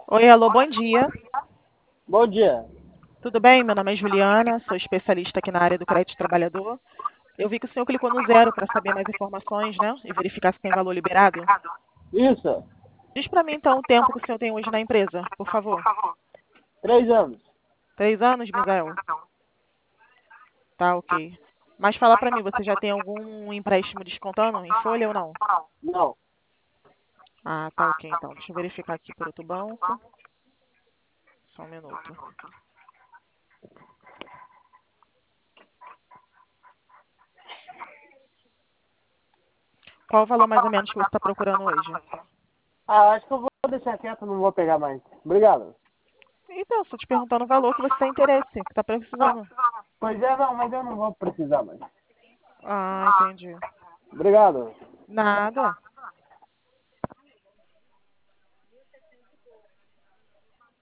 Oi, alô, bom dia. Bom dia. Tudo bem? Meu nome é Juliana, sou especialista aqui na área do crédito trabalhador. Eu vi que o senhor clicou no zero para saber mais informações, né? E verificar se tem valor liberado. Isso, Diz para mim, então, o tempo que o senhor tem hoje na empresa, por favor. 3 anos. 3 anos, Misael? Tá, ok. Mas fala para mim, você já tem algum empréstimo descontando em folha ou não? Não. Ah, tá, ok, então. Deixa eu verificar aqui por outro banco. Só um minuto. Qual o valor mais ou menos que você está procurando hoje? Acho que eu vou deixar quieto, não vou pegar mais. Obrigado. Então, estou te perguntando o valor que você tem interesse, que está precisando. Pois é, não, mas eu não vou precisar mais. Ah, entendi. Obrigado. Nada.